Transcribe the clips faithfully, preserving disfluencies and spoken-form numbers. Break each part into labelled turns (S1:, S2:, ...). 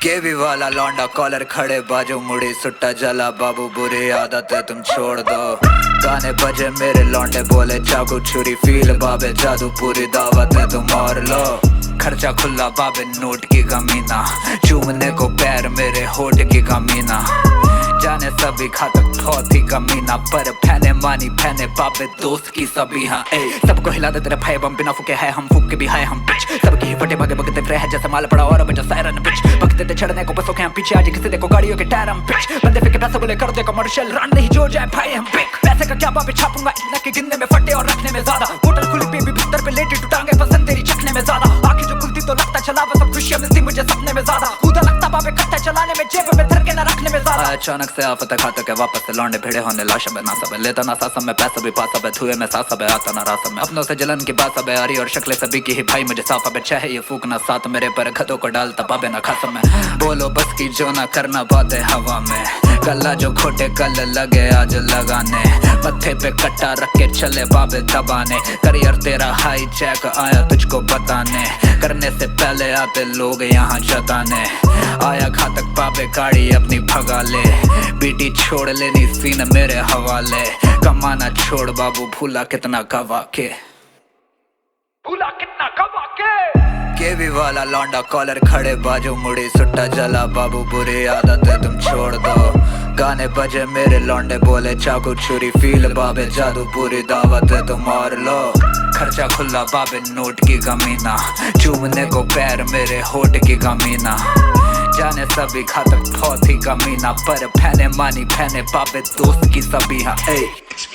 S1: केवी वाला लौंडा कॉलर खड़े बाजू मुड़ी सुट्टा जला बाबू बुरी आदत है तुम छोड़ दो। गाने बजे मेरे लौंडे बोले चाकू छुरी फील बाबे जादू पूरी दावत है तुम और लो। खर्चा खुला बाबे नोट की कमीना चूमने को पैर मेरे होठ की कमीना जाने सभी खातक बहुत ही कमीना पर फैने मानी फैने पापे दोस्त की सभी हाँ ए सबको हिला दे तेरे भाई बम बिना फूके है हम फूक के भी है हम पिच सबकी ही फटे भागे भगते फिर है जैसे माल पड़ा और बजा सायरन पिच भगते थे चढ़ने को बसों के हम पीछे आज किसी देखो गाड़ियों के टायर हम पिच बंदे फिर के पैसे बोले कर दे कमर्शियल रन नहीं जो जाए भाई हम पिक पैसे का क्या बाबे छापूंगा इतना के गिनने में फटे और रखने में ज्यादा होटल खुली पे भी बिस्तर पे लेटी टूटांगे पसंद तेरी चखने में ज्यादा आंखें जो खुलती तो लगता चला वो सब खुशियां मिलती मुझे सपने में ज्यादा खुदा लगता बाबे कट्टा चलाने में जेब में धर के ना रखने में ज्यादा अचानक से आफत खाते के वापस से लौंडे भिड़े होने लाश में ना सब लेता ना सासम में पैसा भी पास अब धुएं में सास अब आता ना रास में अपनों से जलन की बात अब आ रही और शक्लें सभी की ही भाई मुझे साफ अब चाहे ये फूकना साथ मेरे पर खतों को डालता पाबे ना खास में बोलो बस की जो ना करना बातें हवा में गला जो खोटे कल लगे आज लगाने मत्थे पे कट्टा रख के चले बाबे दबाने करियर तेरा हाई चेक आया तुझको बताने करने से पहले आते लोग यहाँ जताने आया घातक बाबे गाड़ी अपनी भगा ले बीटी छोड़ लेनी सीन मेरे हवाले कमाना छोड़ बाबू भूला कितना गवा के भूला कितना गवा के केवी वाला लौंडा कॉलर खड़े बाजू मुड़ी सुट्टा जला बाबू बुरी आदत है तुम छोड़ दो। गाने बजे मेरे लौंडे बोले चाकू छुरी फील बाबे जादू पूरी दावत है तुम और लो। खर्चा खुला बाबे नोट की कमीना चूमने को पैर मेरे होठ की कमीना जाने सभी खातक बहुत ही कमीना पर फैने मानी फैने पापे दोस्त की सभी हाँ ए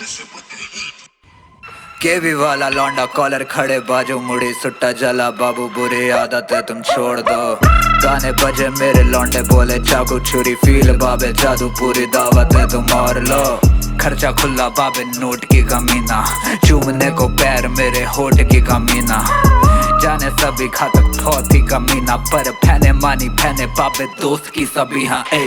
S1: केवी वाला लौंडा कॉलर खड़े बाजू मुड़ी सुट्टा जला बाबू बुरी आदत है तुम छोड़ दो। गाने बजे मेरे लौंडे बोले चाकू छुरी फील बाबे जादू पूरी दावत है तुम और लो। खर्चा खुला बाबे नोट की कमीना चूमने को पैर मेरे होठ की कमीना जाने सभी खातक बहुत ही कमीना पर फैने मानी फैने पापे दोस्त की सभी हाँ ए